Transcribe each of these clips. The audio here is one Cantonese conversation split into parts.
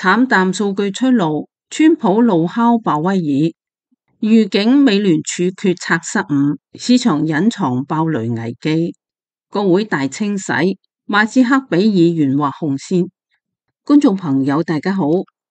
慘淡數據出爐，川普怒敲鮑威爾，預警美聯儲決策失誤，市場隱藏爆雷危機。國會大清洗，馬斯克俾議員畫紅線。觀眾朋友大家好，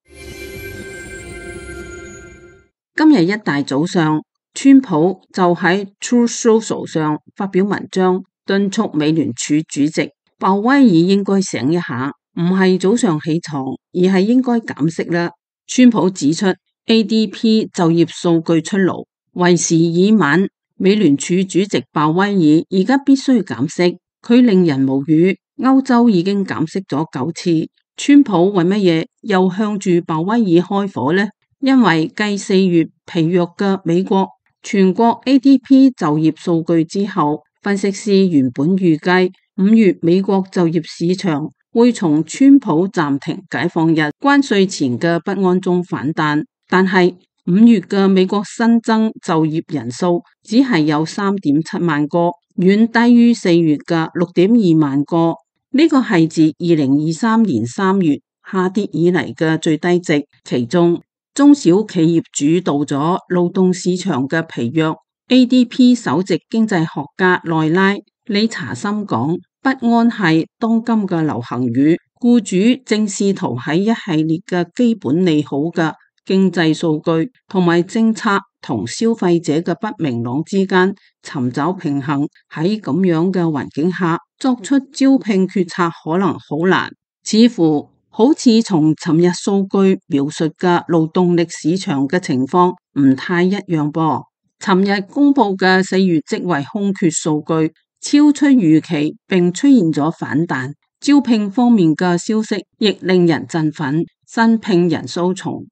今日一大早上，川普就喺 Truth Social 上發表文章，敦促美聯儲主席鮑威爾應該醒一下，唔係早上起床，而係應該減息啦。川普指出 ADP 就業數據出爐，為時已晚，美聯儲主席鮑威爾而家必須減息，佢令人無語。歐洲已經減息咗9次，川普為乜嘢又向住鮑威爾開火呢？因為繼4月疲弱嘅美國全國 ADP 就業數據之後，分析師原本預計5月美國就業市場會從川普暫停解放日關稅前嘅不安中反彈，但係5月嘅美國新增就業人數只係有3.7萬個，遠低於4月嘅6.2萬個。呢個係自2023年3月下跌以嚟嘅最低值，其中中小企業主導咗勞動市場嘅疲弱。ADP 首席經濟學家內拉理查森講，不安係當今嘅流行語，僱主正試圖喺一系列嘅基本利好嘅經濟數據同埋政策同消費者嘅不明朗之間尋找平衡。喺咁樣嘅環境下作出招聘決策可能好難，似乎好似從尋日數據描述嘅勞動力市場嘅情況唔太一樣噃。尋日公布嘅4月職位空缺數據超出預期，並出現咗反彈。招聘方面嘅消息亦令人振奮，新聘人數從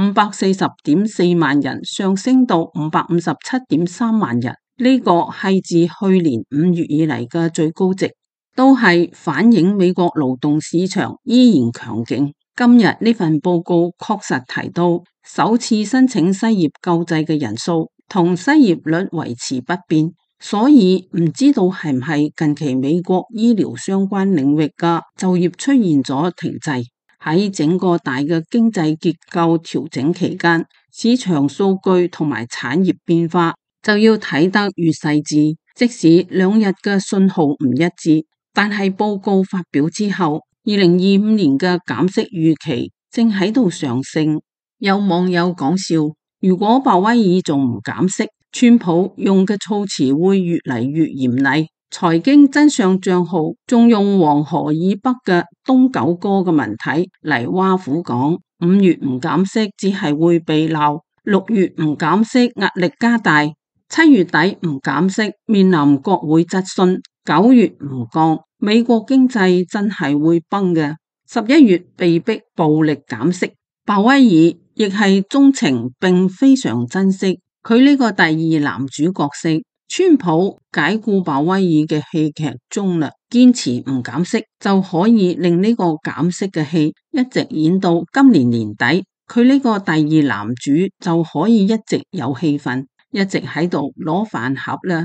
540.4萬人上升到557.3萬人，呢個係自去年5月以嚟嘅最高值。都係反映美國勞動市場依然強勁。今日呢份報告確實提到，首次申請失業救濟嘅人數同失業率維持不變，所以唔知道係唔係近期美國醫療相關領域嘅就業出現咗停滯。喺整個大嘅經濟結構調整期間，市場數據同埋產業變化就要睇得越細緻。即使兩日嘅信號唔一致，但係報告發表之後，2025年嘅減息預期正喺度上升。有網友講笑，如果鮑威爾仲唔減息，川普用嘅措辭會越嚟越嚴厲。財經真相賬號仲用黃河以北嘅東九哥嘅文體嚟挖苦講，5月唔減息只係會被鬧，6月唔減息壓力加大，7月底唔減息面臨國會質詢，9月唔降，美國經濟真係會崩嘅。11月被逼暴力減息，鮑威爾亦係鍾情並非常珍惜佢呢個第二男主角色。川普解雇鮑威爾嘅戲劇中啦，堅持唔減息就可以令呢個減息嘅戲一直演到今年年底，佢呢個第二男主就可以一直有戲份，一直喺度攞飯盒啦。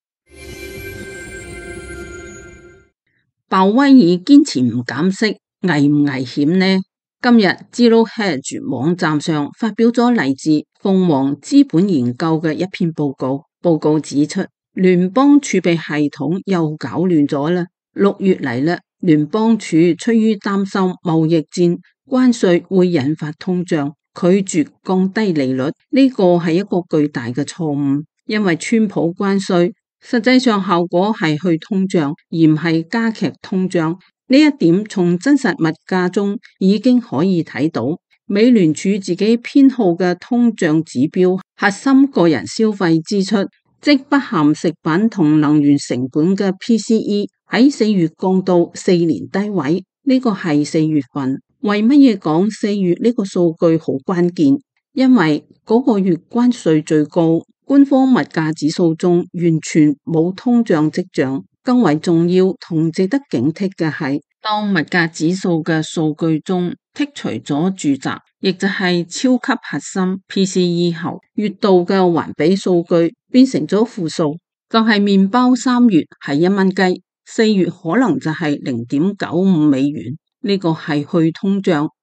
鮑威爾堅持唔減息，危唔危險呢？今日 Zero Hedge 網站上發表咗嚟自鳳凰資本研究嘅一篇報告。報告指出，聯邦儲備系統又搞亂咗啦。6月嚟啦，聯邦儲出於擔心貿易戰、關稅會引發通脹，拒絕降低利率。呢個係一個巨大嘅錯誤，因為川普關稅實際上效果係去通脹，而唔係加劇通脹。呢一點從真實物價中已經可以睇到。美聯儲自己偏好嘅通脹指標核心個人消費支出，即不含食品同能源成本嘅 PCE 喺4月降到4年低位。呢個係4月份。為乜嘢講4月呢個數據好關鍵？因為嗰個月關稅最高，官方物價指數中完全冇通脹跡象。更為重要同值得警惕嘅係，當物價指數嘅數據中剔除咗住宅，亦就係超級核心 PCE 後，月度嘅環比數據變成咗負數，就係麵包3月係1蚊雞，4月可能就係0.95美元。呢個係去通脹，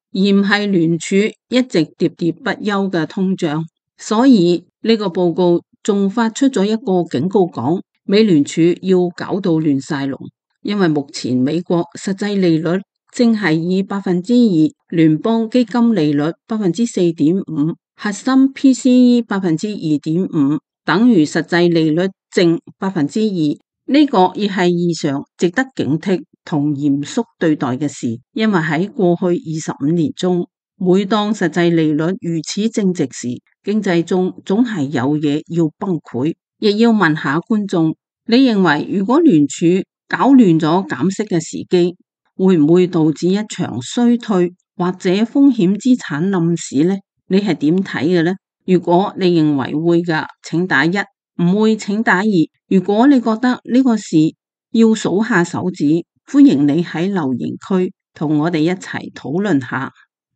而唔係聯儲一直喋喋不休嘅通脹。所以呢個報告仲發出咗一個警告，講美聯儲要搞到亂晒龍，因為目前美國實際利率正係以2%，聯邦基金利率4.5%，核心 PCE 2.5%，等於實際利率正2%。呢個亦係異常值得警惕同嚴肅對待嘅事，因為喺過去25年中，每當實際利率如此正直時，經濟中總係有嘢要崩潰。亦要問下觀眾，你認為如果聯儲搞亂咗減息嘅時機，會唔會導致一場衰退或者風險資產冧市呢？你係點睇嘅呢？如果你認為會㗎，請打1；唔會請打2。如果你覺得呢個事要數下手指，歡迎你喺留言區同我哋一齊討論下。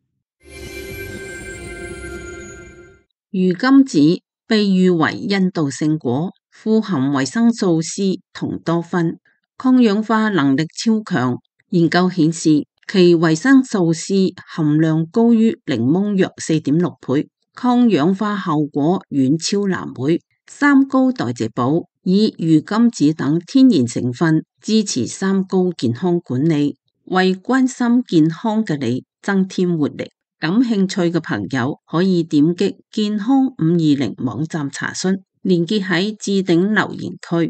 魚甘子被譽為印度聖果，富含維生素 C 同多酚，抗氧化能力超強。研究顯示，其維生素 C 含量高於檸檬約4.6倍，抗氧化效果遠超藍莓。三高代謝寶以魚甘子等天然成分支持三高健康管理，為關心健康嘅你增添活力。感興趣嘅朋友可以點擊健康520網站查詢，連結喺置頂留言區。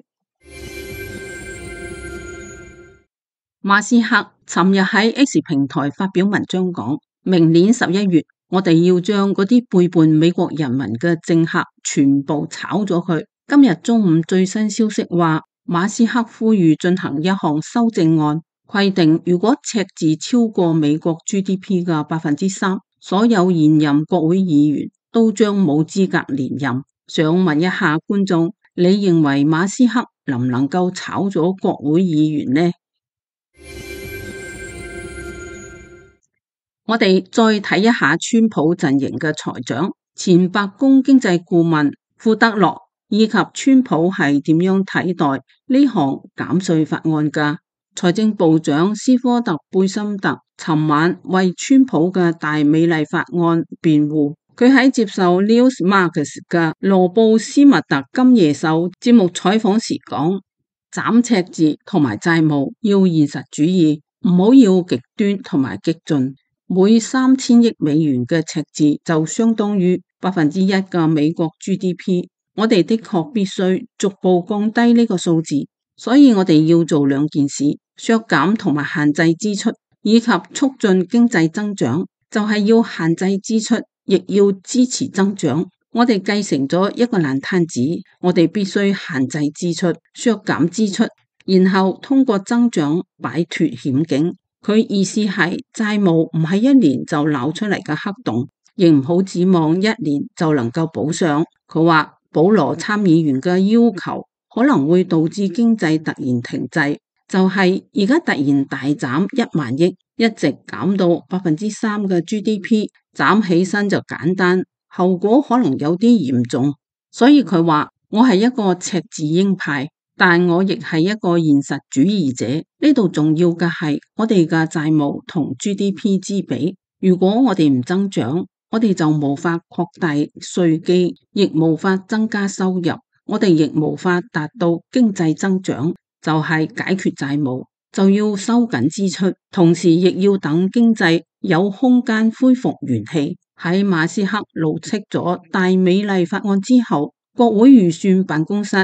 馬斯克尋日喺 X 平台發表文章講，明年11月我哋要將嗰啲背叛美國人民嘅政客全部炒咗佢。今日中午最新消息話，馬斯克呼籲進行一項修正案，規定如果赤字超過美國 GDP 嘅3%，所有現任國會議員都將冇資格連任。想問一下觀眾，你認為馬斯克能唔能夠炒咗國會議員呢？我哋再睇一下川普陣營嘅財長，前白宮經濟顧問庫德洛，以及川普係點樣睇待呢項減稅法案㗎？財政部長斯科特貝森特尋晚為川普嘅大美麗法案辯護。佢喺接受 Newsmax 嘅羅布斯密特今夜秀節目採訪時講，斬赤字同埋債務要現實主義，唔好要極端同埋激進。每3000億美元嘅赤字就相當於1%嘅美國 GDP， 我哋的確必須逐步降低呢個數字，所以我哋要做兩件事，削減同埋限制支出，以及促進經濟增長，就係要限制支出，亦要支持增長。我哋繼承咗一個爛攤子，我哋必須限制支出，削減支出，然後通過增長擺脫險境。佢意思係債務唔係1年就鬧出嚟嘅黑洞，亦唔好指望1年就能夠補上。佢話保羅參議員嘅要求可能會導致經濟突然停滯，就係而家突然大斬1萬億，一直減到3%嘅 GDP， 斬起身就簡單，後果可能有啲嚴重。所以佢話我係一個赤字鷹派，但我亦係一個現實主義者。呢度重要嘅係我哋嘅債務同 GDP 之比。如果我哋唔增長，我哋就無法擴大稅基，亦無法增加收入，我哋亦無法達到經濟增長。就係解決債務，就要收緊支出，同時亦要等經濟有空間恢復元氣。喺馬斯克怒斥咗大美麗法案之後，國會預算辦公室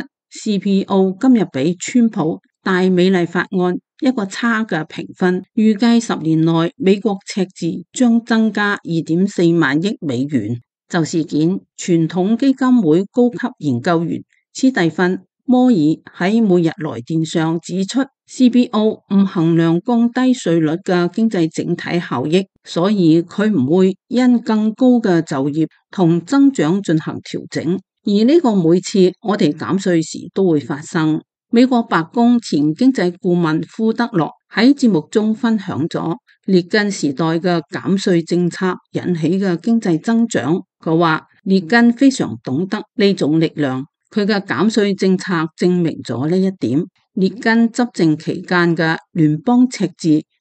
CPO 今日俾川普大美麗法案一個差嘅評分，預計10年內美國赤字將增加2.4萬億美元。就事件，傳統基金會高級研究員斯蒂芬摩爾喺每日來電上指出 ，CBO 唔衡量降低稅率嘅經濟整體效益，所以佢唔會因更高嘅就業同增長進行調整。而呢個每次我哋減稅時都會發生。美國白宮前經濟顧問庫德洛喺節目中分享咗列根時代嘅減稅政策引起嘅經濟增長。佢話列根非常懂得呢種力量。佢嘅減稅政策證明咗呢一點。列根執政期間嘅聯邦赤字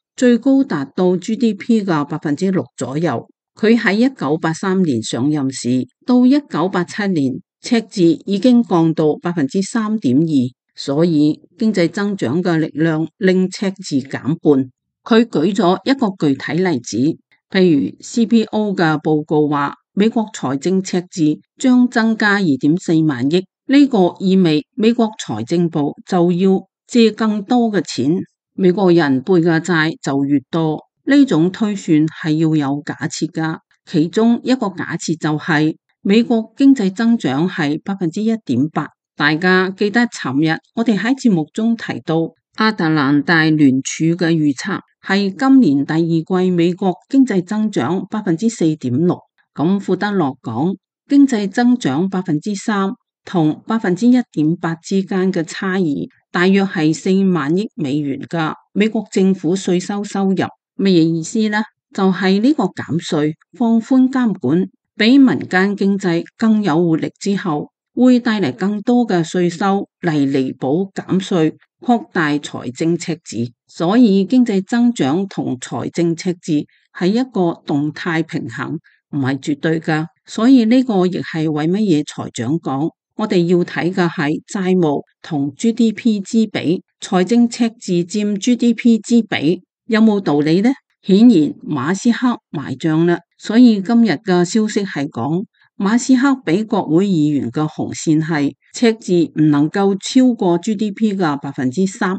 最高達到 GDP 嘅6%左右。佢喺1983年上任時，到1987年赤字已經降到3.2%，所以經濟增長嘅力量令赤字減半。佢舉咗一個具體例子，譬如 CBO 嘅報告話，美國財政赤字將增加2.4萬億，呢個意味美國財政部就要借更多嘅錢，美國人背嘅債就越多。呢種推算係要有假設㗎，其中一個假設就係美國經濟增長係1.8%。大家記得尋日我哋喺節目中提到亞特蘭大聯儲嘅預測係今年第二季美國經濟增長4.6%。咁富德樂講經濟增長3%同1.8%之間嘅差異大約係4萬億美元嘅美國政府稅收收入。乜嘢意思呢？就係呢個減稅、放寬監管，比民間經濟更有活力之後，會帶嚟更多嘅稅收嚟彌補減稅，擴大財政赤字。所以經濟增長同財政赤字係一個動態平衡，唔係絕對㗎。所以呢個亦係為乜嘢財長講，我哋要睇嘅係債務同 GDP 之比，財政赤字佔 GDP 之比。有冇道理呢？顯然馬斯克埋賬啦，所以今日嘅消息係講馬斯克俾國會議員嘅紅線係赤字唔能夠超過 GDP 嘅3%。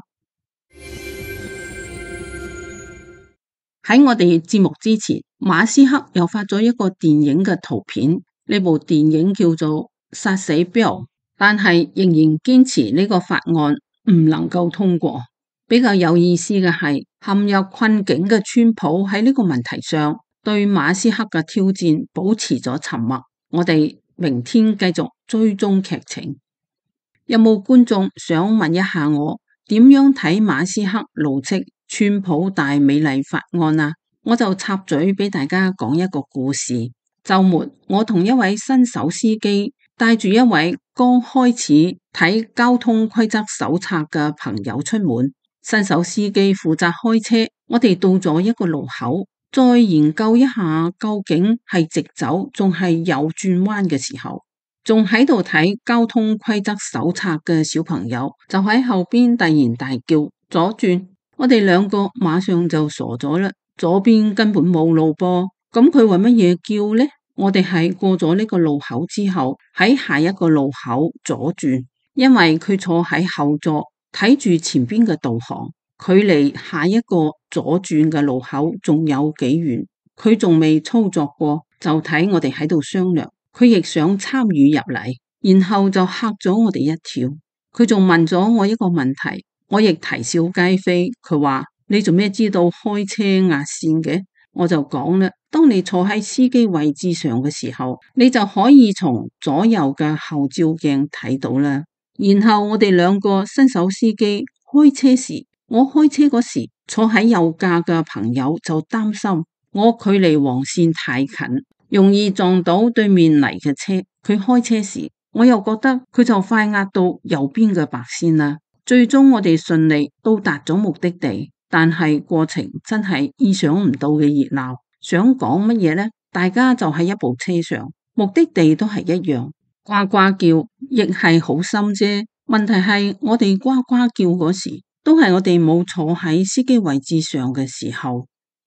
喺我哋節目之前，馬斯克又發咗一個電影嘅圖片，呢部電影叫做《殺死 Bill》，但係仍然堅持呢個法案唔能夠通過。比較有意思嘅係，陷入困境嘅川普喺呢個問題上對馬斯克嘅挑戰保持咗沉默。我哋明天繼續追蹤劇情。有冇觀眾想問一下我點樣睇馬斯克怒斥川普大美麗法案啊？我就插嘴俾大家講一個故事。週末我同一位新手司機帶住一位剛開始睇交通規則手冊嘅朋友出門。新手司機負責開車，我哋到咗一個路口，再研究一下究竟係直走仲係右轉彎嘅時候，仲喺度睇交通規則手冊嘅小朋友就喺後邊突然大叫左轉，我哋兩個馬上就傻咗啦，左邊根本冇路噃，咁佢為乜嘢叫呢？我哋係過咗呢個路口之後，喺下一個路口左轉，因為佢坐喺後座。睇住前邊嘅導航，距離下一個左轉嘅路口仲有幾遠，佢仲未操作過，就睇我哋喺度商量，佢亦想參與入嚟，然後就嚇咗我哋一跳。佢仲問咗我一個問題，我亦啼笑皆非。佢話你做咩知道開車壓線嘅？我就講啦，當你坐喺司機位置上嘅時候，你就可以從左右嘅後照鏡睇到啦。然後我哋兩個新手司機開車時，我開車嗰時坐喺右駕嘅朋友就擔心我距離黃線太近，容易撞到對面嚟嘅車。佢開車時，我又覺得佢就快壓到右邊嘅白線啦。最終我哋順利到達咗目的地，但係過程真係意想唔到嘅熱鬧。想講乜嘢呢？大家就喺一部車上，目的地都係一樣。呱呱叫亦係好心啫，問題係我哋呱呱叫嗰時，都係我哋冇坐喺司機位置上嘅時候。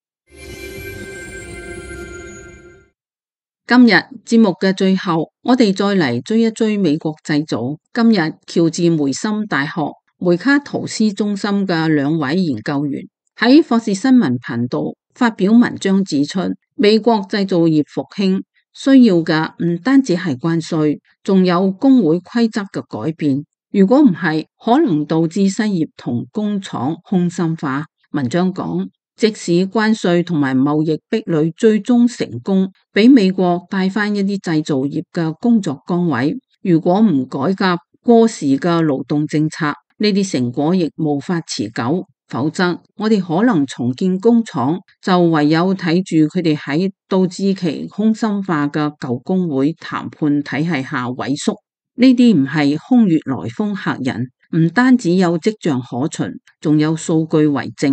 今日節目嘅最後，我哋再嚟追一追美國製造。今日喬治梅森大學梅卡圖斯中心嘅兩位研究員喺霍士新聞頻道發表文章指出，美國製造業復興需要嘅唔單止係關稅，仲有工會規則嘅改變。如果唔係，可能導致失業同工廠空心化。文章講，即使關稅同埋貿易壁壘最終成功，俾美國帶翻一啲製造業嘅工作崗位，如果唔改革過時嘅勞動政策，呢啲成果亦無法持久。否則，我哋可能重建工廠，就唯有睇住佢哋喺導致其空心化嘅舊工會談判體系下萎縮。呢啲唔係空穴來風嚇人，唔單止有跡象可循，仲有數據為證。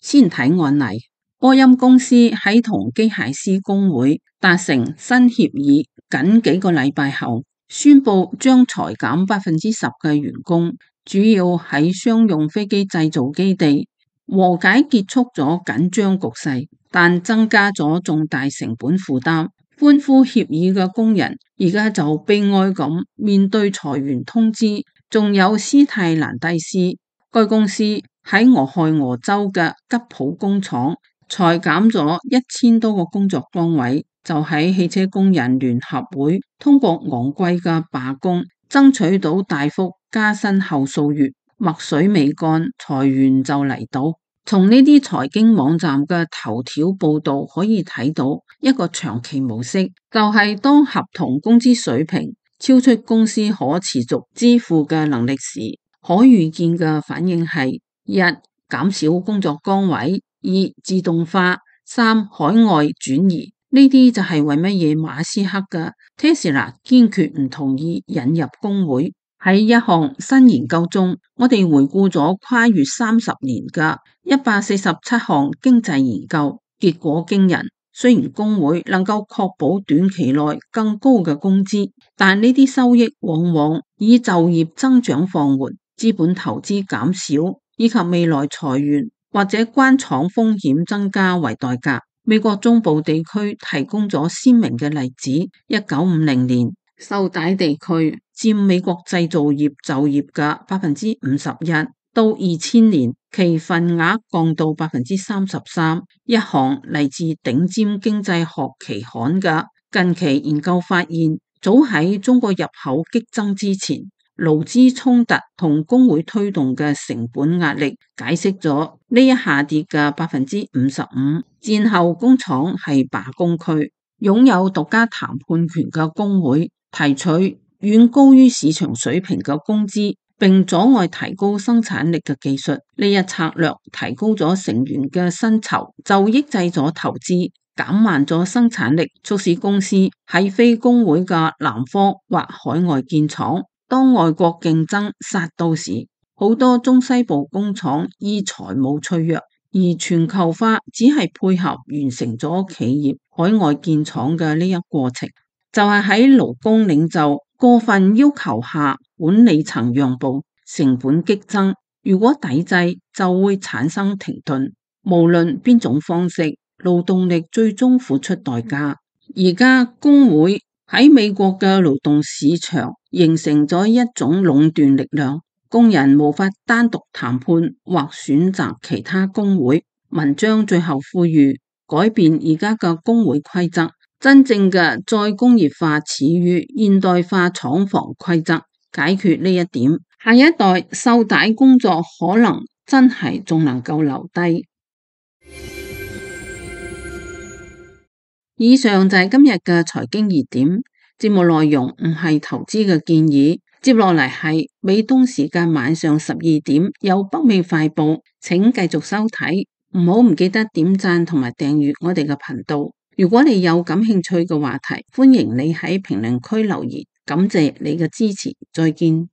先睇案例，波音公司喺同機械師工會達成新協議，僅幾個禮拜後宣布將裁減10%嘅員工，主要喺商用飛機製造基地。和解結束咗緊張局勢，但增加咗重大成本負擔。歡呼協議嘅工人而家就悲哀咁面對裁員通知。仲有斯泰蘭蒂斯，該公司喺俄亥俄州嘅吉普工廠裁減咗1000多個工作崗位，就喺汽車工人聯合會通過昂貴嘅罷工，爭取到大幅加薪後數月，墨水未乾，裁員就嚟到。從呢啲財經網站嘅頭條報道可以睇到一個長期模式，就係當合同工資水平超出公司可持續支付嘅能力時，可預見嘅反應係：一、減少工作崗位；二、自動化；三、海外轉移。呢啲就係為乜嘢馬斯克嘅 Tesla 堅決唔同意引入工會。喺一項新研究中，我哋回顧咗跨越30年嘅147項經濟研究，結果驚人。雖然工會能夠確保短期內更高嘅工資，但呢啲收益往往以就業增長放緩、資本投資減少以及未來裁員或者關廠風險增加為代價。美國中部地區提供咗鮮明嘅例子：1950年，受帶地區佔美國製造業就業嘅51%，到2000年其份額降到33%。一項嚟自頂尖經濟學期刊嘅近期研究發現，早喺中國入口激增之前，勞資衝突同工會推動嘅成本壓力解釋咗呢一下跌嘅55%。戰後工廠係罷工區，擁有獨家談判權嘅工會提取遠高於市場水平嘅工資，並阻礙提高生產力嘅技術。呢一策略提高咗成員嘅薪酬，就抑制咗投資，減慢咗生產力，促使公司喺非工會嘅南方或海外建廠。當外國競爭殺到時，好多中西部工廠依財務脆弱，而全球化只係配合完成咗企業海外建廠嘅呢一過程。就係喺勞工領袖過分要求下，管理層讓步，成本激增。如果抵制，就會產生停頓。無論邊種方式，勞動力最終付出代價。而家工會喺美國嘅勞動市場形成咗一種壟斷力量，工人無法單獨談判或選擇其他工會。文章最後呼籲改變而家嘅工會規則。真正嘅再工業化始於現代化廠房規則，解決呢一點，下一代受帶工作可能真係仲能夠留低。以上就係今日嘅財經熱點，節目內容唔係投資嘅建議。接落嚟係美東時間晚上12點有北美快報，請繼續收睇，唔記得點讚同埋訂閱我哋嘅頻道。如果你有感興趣嘅話題，歡迎你喺評論區留言，感謝你嘅支持，再見。